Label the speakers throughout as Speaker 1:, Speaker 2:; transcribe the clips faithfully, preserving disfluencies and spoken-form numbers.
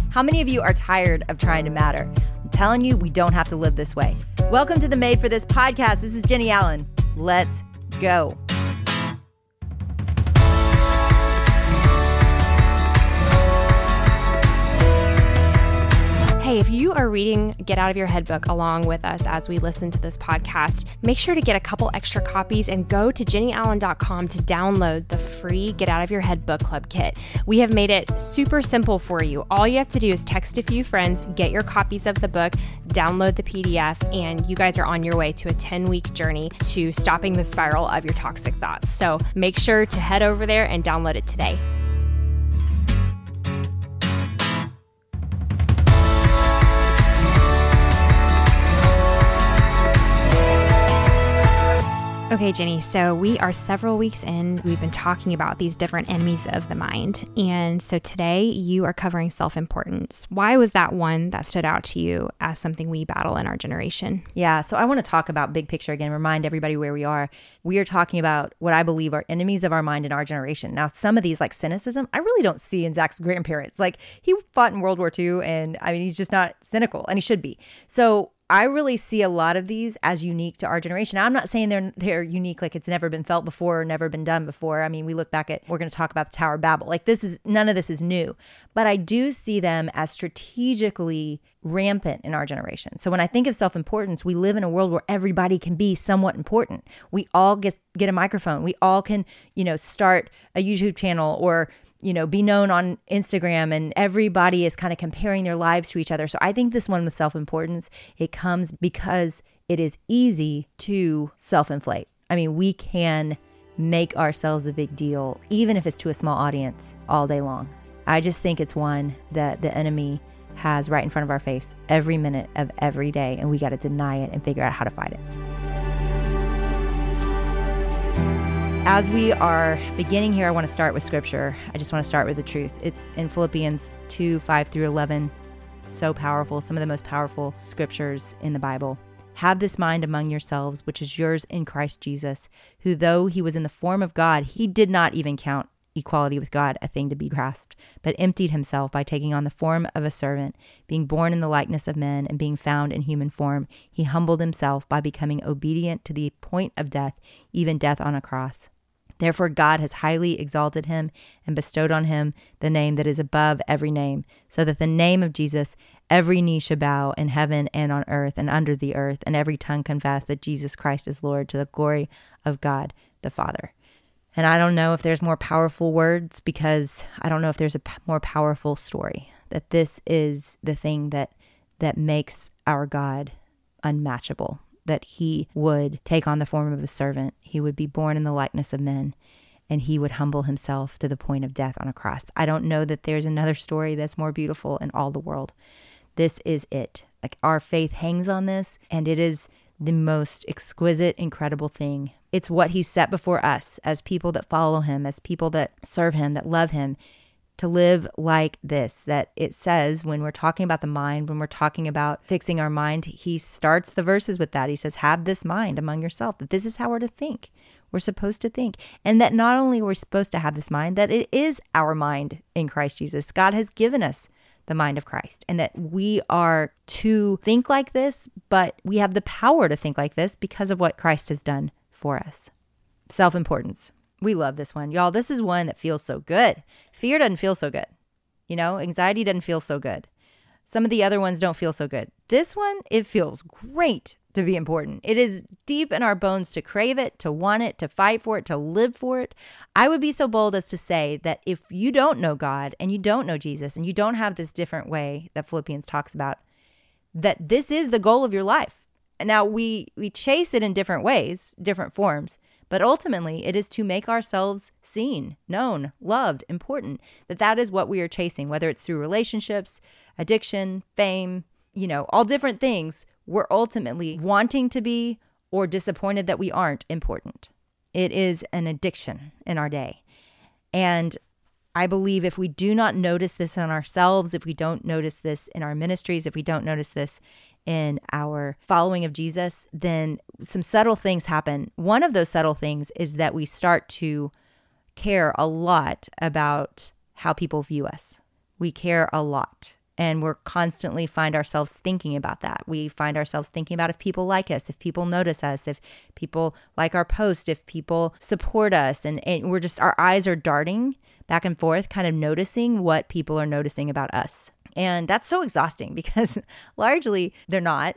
Speaker 1: How many of you are tired of trying to matter? I'm telling you, we don't have to live this way. Welcome to the Made for This podcast. This is Jenny Allen. Let's go.
Speaker 2: Hey, if you are reading Get Out of Your Head book along with us as we listen to this podcast, make sure to get a couple extra copies and go to jenny allen dot com to download the free Get Out of Your Head book club kit. We have made it super simple for you. All you have to do is text a few friends, get your copies of the book, download the P D F, and you guys are on your way to a ten-week journey to stopping the spiral of your toxic thoughts. So make sure to head over there and download it today. Okay, Jenny, so we are several weeks in. We've been talking about these different enemies of the mind. And so today you are covering self-importance. Why was that one that stood out to you as something we battle in our generation?
Speaker 1: Yeah, so I want to talk about big picture again, remind everybody where we are. We are talking about what I believe are enemies of our mind in our generation. Now, some of these, like cynicism, I really don't see in Zach's grandparents. Like, he fought in World War Two, and I mean, he's just not cynical, and he should be. So I really see a lot of these as unique to our generation. Now, I'm not saying they're they're unique, like it's never been felt before or never been done before. I mean, we look back at, we're going to talk about the Tower of Babel. Like this is, none of this is new. But I do see them as strategically rampant in our generation. So when I think of self-importance, we live in a world where everybody can be somewhat important. We all get get a microphone. We all can, you know, start a YouTube channel or you know, be known on Instagram, and everybody is kind of comparing their lives to each other. So I think this one with self-importance, it comes because it is easy to self-inflate. I mean, we can make ourselves a big deal, even if it's to a small audience, all day long. I just think it's one that the enemy has right in front of our face every minute of every day, and we got to deny it and figure out how to fight it. As we are beginning here, I want to start with scripture. I just want to start with the truth. It's in Philippians two, five through eleven. It's so powerful. Some of the most powerful scriptures in the Bible. Have this mind among yourselves, which is yours in Christ Jesus, who though he was in the form of God, he did not even count equality with God a thing to be grasped, but emptied himself by taking on the form of a servant, being born in the likeness of men and being found in human form. He humbled himself by becoming obedient to the point of death, even death on a cross. Therefore, God has highly exalted him and bestowed on him the name that is above every name, so that the name of Jesus, every knee should bow in heaven and on earth and under the earth, and every tongue confess that Jesus Christ is Lord, to the glory of God the Father. And I don't know if there's more powerful words, because I don't know if there's a p- more powerful story, that this is the thing that that makes our God unmatchable. That he would take on the form of a servant. He would be born in the likeness of men, and he would humble himself to the point of death on a cross. I don't know that there's another story that's more beautiful in all the world. This is it. Like, our faith hangs on this, and it is the most exquisite, incredible thing. It's what he set before us as people that follow him, as people that serve him, that love him, to live like this. That it says when we're talking about the mind, when we're talking about fixing our mind, he starts the verses with that. He says, have this mind among yourself, that this is how we're to think. We're supposed to think. And that not only we're supposed to have this mind, that it is our mind in Christ Jesus. God has given us the mind of Christ, and that we are to think like this, but we have the power to think like this because of what Christ has done for us. Self-importance. We love this one. Y'all, this is one that feels so good. Fear doesn't feel so good. You know, anxiety doesn't feel so good. Some of the other ones don't feel so good. This one, it feels great to be important. It is deep in our bones to crave it, to want it, to fight for it, to live for it. I would be so bold as to say that if you don't know God and you don't know Jesus and you don't have this different way that Philippians talks about, that this is the goal of your life. Now, we we chase it in different ways, different forms, but ultimately it is to make ourselves seen, known, loved, important, that that is what we are chasing, whether it's through relationships, addiction, fame, you know, all different things. We're ultimately wanting to be, or disappointed that we aren't, important. It is an addiction in our day. And I believe if we do not notice this in ourselves, if we don't notice this in our ministries, if we don't notice this in our following of Jesus, then some subtle things happen. One of those subtle things is that we start to care a lot about how people view us. We care a lot. And we're constantly find ourselves thinking about that. We find ourselves thinking about if people like us, if people notice us, if people like our post, if people support us. And, and we're just, our eyes are darting back and forth, kind of noticing what people are noticing about us. And that's so exhausting because largely they're not,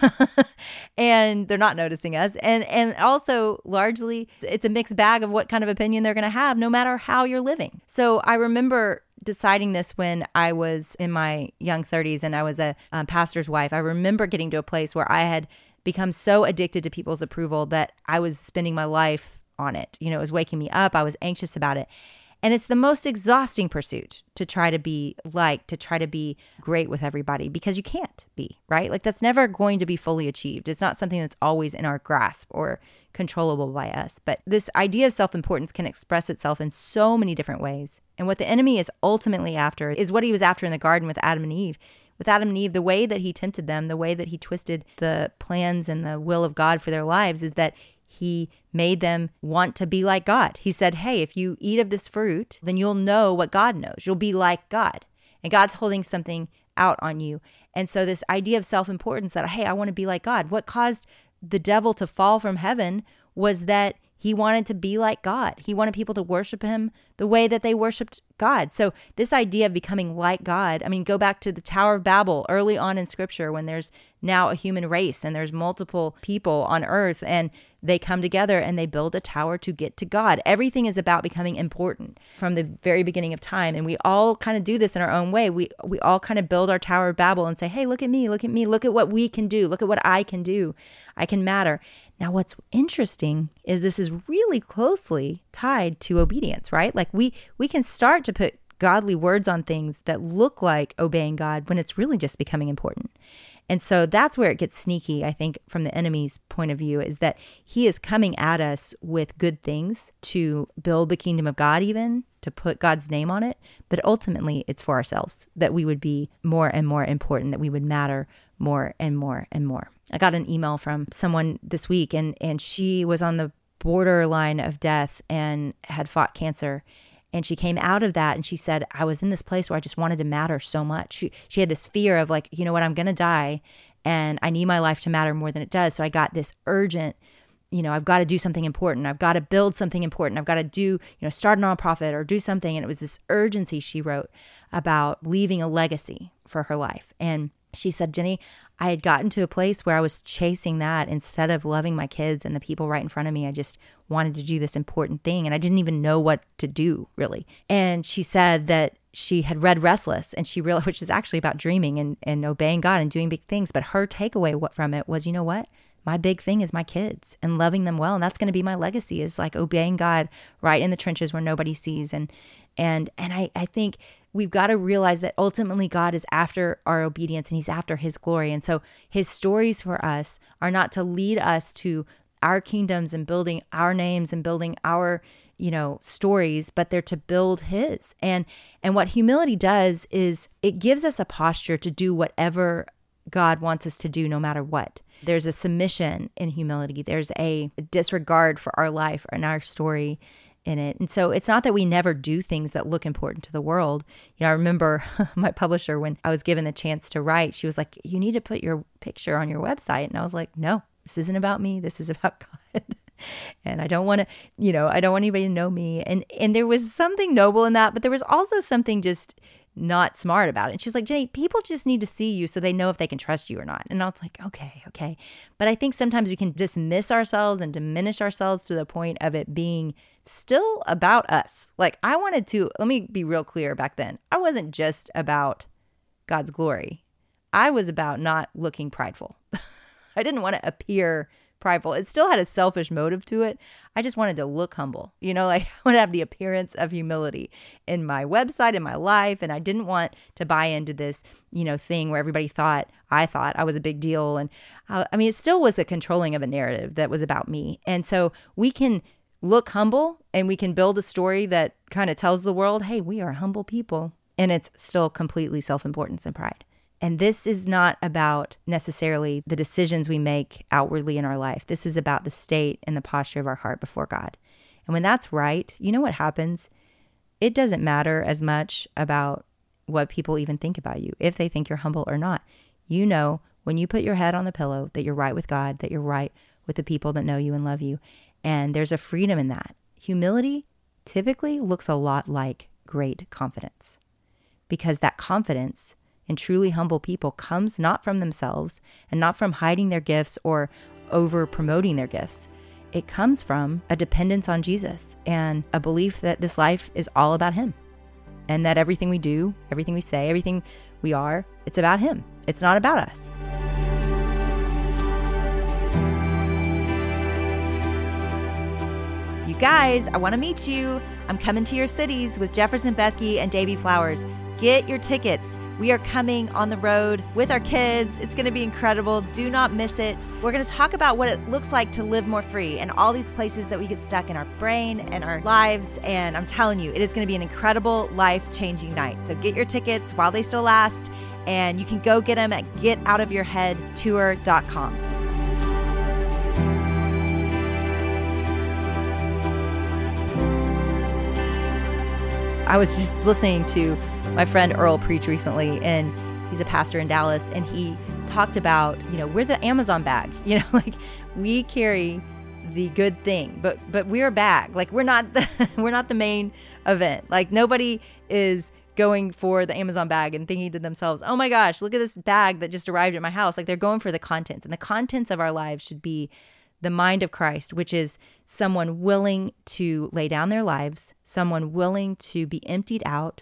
Speaker 1: and they're not noticing us. And and also largely it's a mixed bag of what kind of opinion they're going to have no matter how you're living. So I remember deciding this when I was in my young thirties and I was a um, pastor's wife. I remember getting to a place where I had become so addicted to people's approval that I was spending my life on it. You know, it was waking me up. I was anxious about it. And it's the most exhausting pursuit to try to be liked, to try to be great with everybody, because you can't be, right? Like that's never going to be fully achieved. It's not something that's always in our grasp or controllable by us. But this idea of self-importance can express itself in so many different ways. And what the enemy is ultimately after is what he was after in the garden with Adam and Eve. With Adam and Eve, the way that he tempted them, the way that he twisted the plans and the will of God for their lives is that he made them want to be like God. He said, hey, if you eat of this fruit, then you'll know what God knows. You'll be like God. And God's holding something out on you. And so this idea of self-importance that, hey, I want to be like God. What caused the devil to fall from heaven was that he wanted to be like God. He wanted people to worship him the way that they worshiped God. So this idea of becoming like God, I mean, go back to the Tower of Babel early on in scripture when there's now a human race and there's multiple people on earth and they come together and they build a tower to get to God. Everything is about becoming important from the very beginning of time. And we all kind of do this in our own way. We we all kind of build our Tower of Babel and say, hey, look at me, look at me, look at what we can do. Look at what I can do. I can matter. Now, what's interesting is this is really closely tied to obedience, right? Like we we can start to put godly words on things that look like obeying God when it's really just becoming important. And so that's where it gets sneaky, I think, from the enemy's point of view, is that he is coming at us with good things to build the kingdom of God, even to put God's name on it. But ultimately, it's for ourselves, that we would be more and more important, that we would matter more and more and more. I got an email from someone this week, and, and she was on the borderline of death and had fought cancer. And she came out of that and she said, I was in this place where I just wanted to matter so much. She, she had this fear of like, you know what, I'm going to die and I need my life to matter more than it does. So I got this urgent, you know, I've got to do something important. I've got to build something important. I've got to do, you know, start a nonprofit or do something. And it was this urgency she wrote about leaving a legacy for her life. And she said, Jenny, I had gotten to a place where I was chasing that instead of loving my kids and the people right in front of me. I just wanted to do this important thing and I didn't even know what to do really. And she said that she had read Restless and she realized, which is actually about dreaming and, and obeying God and doing big things. But her takeaway from it was, you know what? My big thing is my kids and loving them well. And that's going to be my legacy, is like obeying God right in the trenches where nobody sees. And and and I, I think we've got to realize that ultimately God is after our obedience and he's after his glory. And so his stories for us are not to lead us to our kingdoms and building our names and building our, you know, stories, but they're to build his. And and what humility does is it gives us a posture to do whatever God wants us to do no matter what. There's a submission in humility. There's a disregard for our life and our story in it. And so it's not that we never do things that look important to the world. You know, I remember my publisher, when I was given the chance to write, she was like, you need to put your picture on your website. And I was like, no, this isn't about me. This is about God. And I don't want to, you know, I don't want anybody to know me. And and there was something noble in that, but there was also something just not smart about it. And she was like, Jenny, people just need to see you so they know if they can trust you or not. And I was like, okay, okay. But I think sometimes we can dismiss ourselves and diminish ourselves to the point of it being still about us. Like I wanted to, let me be real clear back then. I wasn't just about God's glory. I was about not looking prideful. I didn't want to appear prideful. It still had a selfish motive to it. I just wanted to look humble. You know, like I want to have the appearance of humility in my website, in my life. And I didn't want to buy into this, you know, thing where everybody thought, I thought I was a big deal. And uh, I mean, it still was a controlling of a narrative that was about me. And so we can look humble and we can build a story that kind of tells the world, hey, we are humble people. And it's still completely self-importance and pride. And this is not about necessarily the decisions we make outwardly in our life. This is about the state and the posture of our heart before God. And when that's right, you know what happens? It doesn't matter as much about what people even think about you, if they think you're humble or not. You know, when you put your head on the pillow, that you're right with God, that you're right with the people that know you and love you. And there's a freedom in that. Humility typically looks a lot like great confidence, because that confidence in truly humble people comes not from themselves and not from hiding their gifts or over promoting their gifts. It comes from a dependence on Jesus and a belief that this life is all about him, and that everything we do, everything we say, everything we are, it's about him. It's not about us. You guys, I want to meet you. I'm coming to your cities with Jefferson Bethke and Davy Flowers. Get your tickets. We are coming on the road with our kids. It's going to be incredible. Do not miss it. We're going to talk about what it looks like to live more free and all these places that we get stuck in our brain and our lives. And I'm telling you, it is going to be an incredible, life-changing night. So get your tickets while they still last, and you can go get them at get out of your head tour dot com. I was just listening to my friend Earl preach recently, and he's a pastor in Dallas, and he talked about, you know, we're the Amazon bag, you know, like we carry the good thing, but but we're a bag. Like we're not the we're not the main event. Like nobody is going for the Amazon bag and thinking to themselves, oh my gosh, look at this bag that just arrived at my house. Like they're going for the contents, and the contents of our lives should be the mind of Christ, which is someone willing to lay down their lives, someone willing to be emptied out,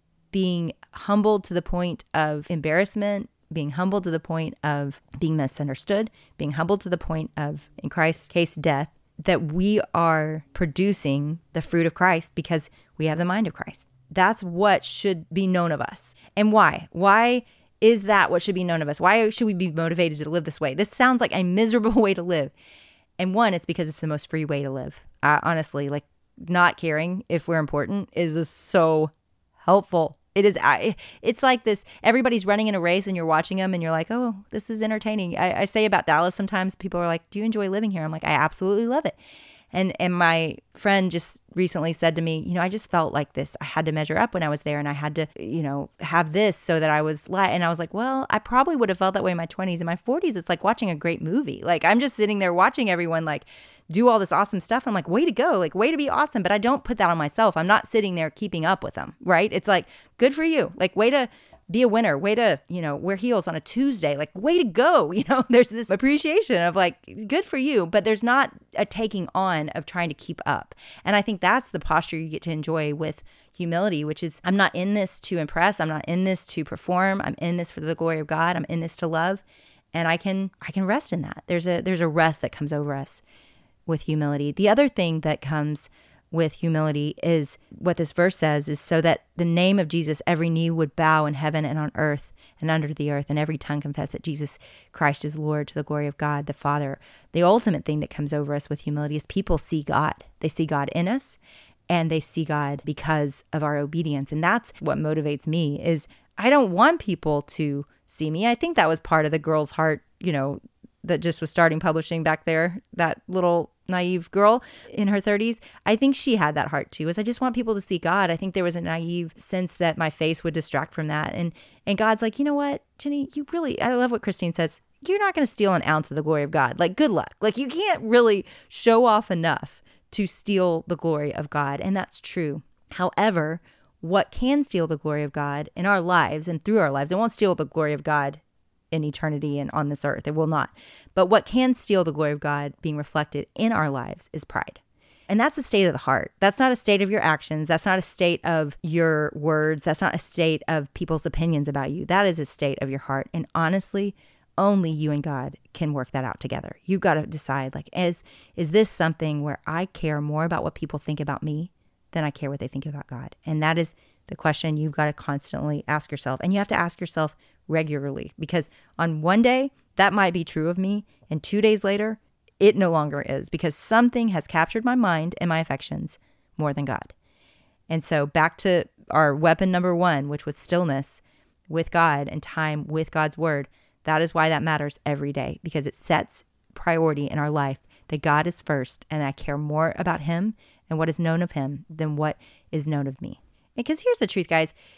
Speaker 1: being humbled to the point of embarrassment, being humbled to the point of being misunderstood, being humbled to the point of, in Christ's case, death, that we are producing the fruit of Christ because we have the mind of Christ. That's what should be known of us. And why? Why is that what should be known of us? Why should we be motivated to live this way? This sounds like a miserable way to live. And one, it's because it's the most free way to live. Uh, honestly, like not caring if we're important is so helpful. It is. I, it's like this, everybody's running in a race and you're watching them and you're like, oh, this is entertaining. I, I say about Dallas, sometimes people are like, do you enjoy living here? I'm like, I absolutely love it. And and my friend just recently said to me, you know, I just felt like this. I had to measure up when I was there, and I had to, you know, have this so that I was like, and I was like, well, I probably would have felt that way in my twenties. In my forties, it's like watching a great movie. Like I'm just sitting there watching everyone like do all this awesome stuff. I'm like, way to go, like way to be awesome. But I don't put that on myself. I'm not sitting there keeping up with them, right? It's like, good for you. Like way to be a winner, way to, you know, wear heels on a Tuesday, like way to go. You know, there's this appreciation of like, good for you, but there's not a taking on of trying to keep up. And I think that's the posture you get to enjoy with humility, which is, I'm not in this to impress. I'm not in this to perform. I'm in this for the glory of God. I'm in this to love. And I can, I can rest in that. There's a, there's a rest that comes over us with humility. The other thing that comes with humility is what this verse says is so that the name of Jesus, every knee would bow in heaven and on earth and under the earth, and every tongue confess that Jesus Christ is Lord, to the glory of God the Father. The ultimate thing that comes over us with humility is people see God. They see God in us, and they see God because of our obedience. And that's what motivates me is I don't want people to see me. I think that was part of the girl's heart, you know, that just was starting publishing back there, that little naive girl in her thirties. I think she had that heart too, is I just want people to see God. I think there was a naive sense that my face would distract from that. And and God's like, you know what, Jenny, you really, I love what Christine says, you're not going to steal an ounce of the glory of God. Like, good luck. Like, you can't really show off enough to steal the glory of God. And that's true. However, what can steal the glory of God in our lives and through our lives, it won't steal the glory of God in eternity and on this earth. It will not. But what can steal the glory of God being reflected in our lives is pride. And that's a state of the heart. That's not a state of your actions. That's not a state of your words. That's not a state of people's opinions about you. That is a state of your heart. And honestly, only you and God can work that out together. You've got to decide, like, is, is this something where I care more about what people think about me than I care what they think about God? And that is the question you've got to constantly ask yourself. And you have to ask yourself regularly, because on one day that might be true of me, and two days later it no longer is, because something has captured my mind and my affections more than God. And so back to our weapon number one, which was stillness with God and time with God's word. That is why that matters every day, because it sets priority in our life that God is first, and I care more about him and what is known of him than what is known of me. Because here's the truth, guys.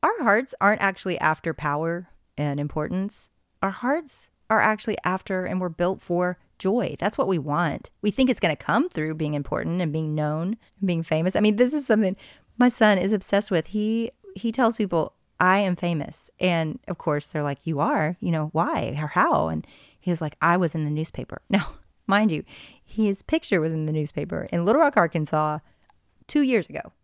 Speaker 1: our hearts aren't actually after power and importance. Our hearts are actually after, and we're built for, joy. That's what we want. We think it's going to come through being important and being known and being famous. I mean, this is something my son is obsessed with. He he tells people, I am famous. And of course, they're like, you are? You know, why or how? And he was like, I was in the newspaper. Now, mind you, his picture was in the newspaper in Little Rock, Arkansas, two years ago.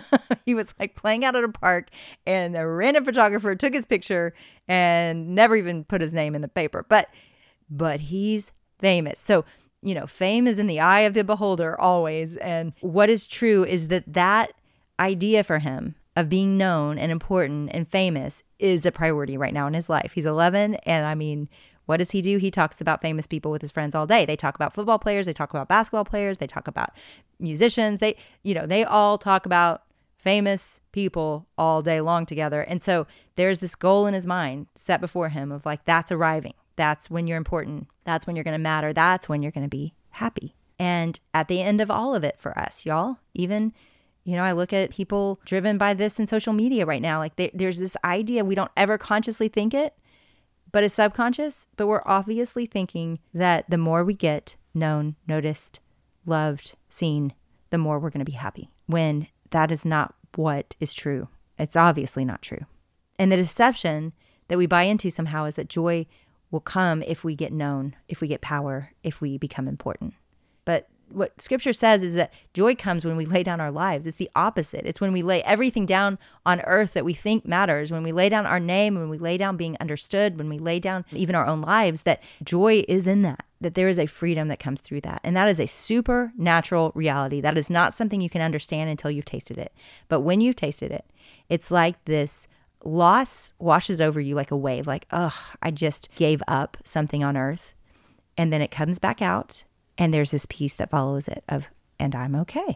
Speaker 1: He was like playing out at a park, and a random photographer took his picture and never even put his name in the paper. But but he's famous. So, you know, fame is in the eye of the beholder always. And what is true is that that idea for him of being known and important and famous is a priority right now in his life. He's eleven, and I mean, what does he do? He talks about famous people with his friends all day. They talk about football players. They talk about basketball players. They talk about musicians. They, you know, they all talk about famous people all day long together. And so there's this goal in his mind set before him of like, that's arriving. That's when you're important. That's when you're going to matter. That's when you're going to be happy. And at the end of all of it for us, y'all, even, you know, I look at people driven by this in social media right now. Like they, there's this idea, we don't ever consciously think it, but it's subconscious. But we're obviously thinking that the more we get known, noticed, loved, seen, the more we're going to be happy, when that is not what is true. It's obviously not true. And the deception that we buy into somehow is that joy will come if we get known, if we get power, if we become important. But what scripture says is that joy comes when we lay down our lives. It's the opposite. It's when we lay everything down on earth that we think matters, when we lay down our name, when we lay down being understood, when we lay down even our own lives, that joy is in that, that there is a freedom that comes through that. And that is a supernatural reality. That is not something you can understand until you've tasted it. But when you've tasted it, it's like this loss washes over you like a wave, like, oh, I just gave up something on earth. And then it comes back out. And there's this peace that follows it of, and I'm okay.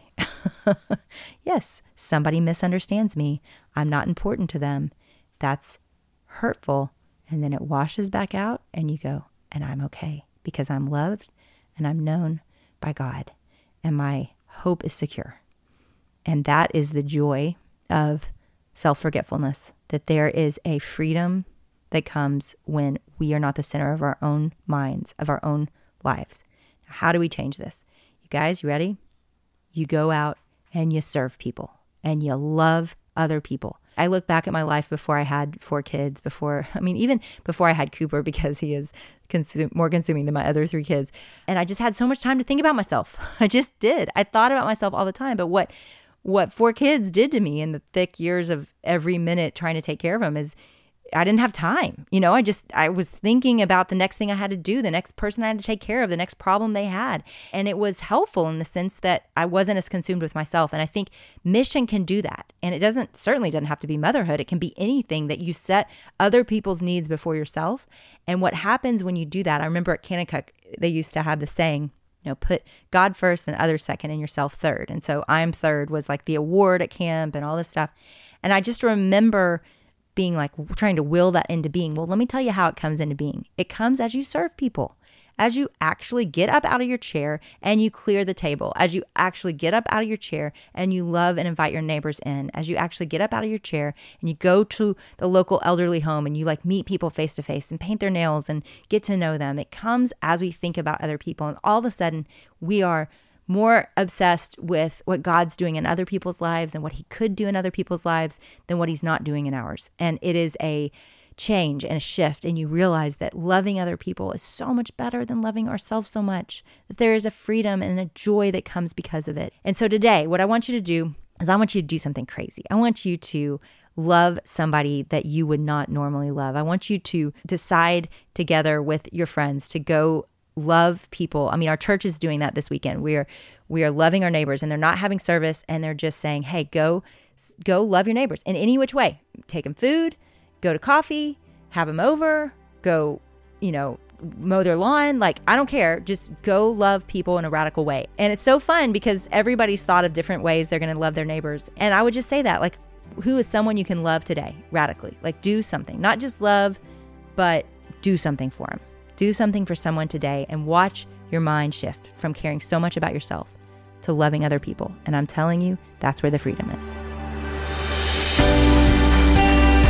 Speaker 1: Yes, somebody misunderstands me. I'm not important to them. That's hurtful. And then it washes back out and you go, and I'm okay because I'm loved and I'm known by God and my hope is secure. And that is the joy of self-forgetfulness, that there is a freedom that comes when we are not the center of our own minds, of our own lives. How do we change this? You guys, you ready? You go out and you serve people and you love other people. I look back at my life before I had four kids, before, I mean, even before I had Cooper, because he is consume, more consuming than my other three kids. And I just had so much time to think about myself. I just did. I thought about myself all the time. But what, what four kids did to me in the thick years of every minute trying to take care of them is I didn't have time. You know, I just, I was thinking about the next thing I had to do, the next person I had to take care of, the next problem they had. And it was helpful in the sense that I wasn't as consumed with myself. And I think mission can do that. And it doesn't, certainly doesn't have to be motherhood. It can be anything that you set other people's needs before yourself. And what happens when you do that, I remember at Kanakuk, they used to have the saying, you know, put God first and others second and yourself third. And so I'm third was like the award at camp and all this stuff. And I just remember being like trying to will that into being. Well, let me tell you how it comes into being. It comes as you serve people, as you actually get up out of your chair and you clear the table, as you actually get up out of your chair and you love and invite your neighbors in, as you actually get up out of your chair and you go to the local elderly home and you like meet people face to face and paint their nails and get to know them. It comes as we think about other people. And all of a sudden we are more obsessed with what God's doing in other people's lives and what he could do in other people's lives than what he's not doing in ours. And it is a change and a shift. And you realize that loving other people is so much better than loving ourselves so much, that there is a freedom and a joy that comes because of it. And so today, what I want you to do is I want you to do something crazy. I want you to love somebody that you would not normally love. I want you to decide together with your friends to go love people. I mean, our church is doing that this weekend. We are we are loving our neighbors, and they're not having service, and they're just saying, hey, go go love your neighbors in any which way. Take them food, go to coffee, have them over, go, you know, mow their lawn. Like, I don't care. Just go love people in a radical way. And it's so fun because everybody's thought of different ways they're going to love their neighbors. And I would just say that, like, who is someone you can love today radically? Like, do something, not just love, but do something for them. Do something for someone today and watch your mind shift from caring so much about yourself to loving other people. And I'm telling you, that's where the freedom is.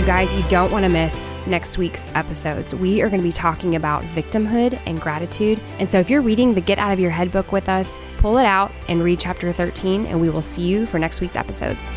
Speaker 2: guys, you don't want to miss next week's episodes. We are going to be talking about victimhood and gratitude. And so if you're reading the Get Out of Your Head book with us, pull it out and read chapter thirteen, and we will see you for next week's episodes.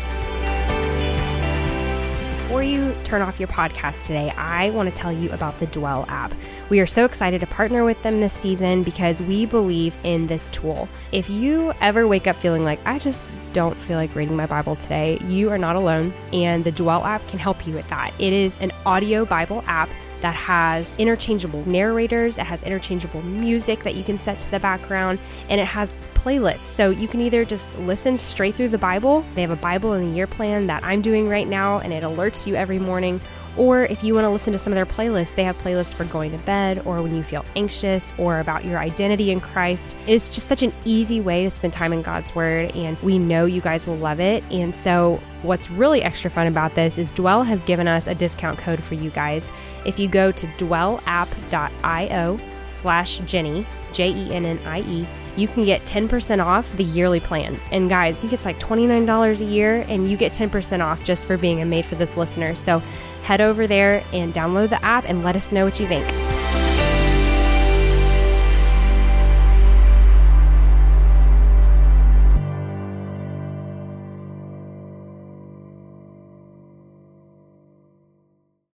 Speaker 2: Before you turn off your podcast today, I want to tell you about the Dwell app. We are so excited to partner with them this season because we believe in this tool. If you ever wake up feeling like, I just don't feel like reading my Bible today, you are not alone, and the Dwell app can help you with that. It is an audio Bible app that has interchangeable narrators, it has interchangeable music that you can set to the background, and it has playlists. So you can either just listen straight through the Bible. They have a Bible in the Year plan that I'm doing right now, and it alerts you every morning. Or if you want to listen to some of their playlists, they have playlists for going to bed or when you feel anxious or about your identity in Christ. It's just such an easy way to spend time in God's Word, and we know you guys will love it. And so what's really extra fun about this is Dwell has given us a discount code for you guys. If you go to dwellapp.io slash Jennie, J E N N I E, you can get ten percent off the yearly plan. And guys, I think it's like twenty-nine dollars a year, and you get ten percent off just for being a Made for This listener. So head over there and download the app and let us know what you think.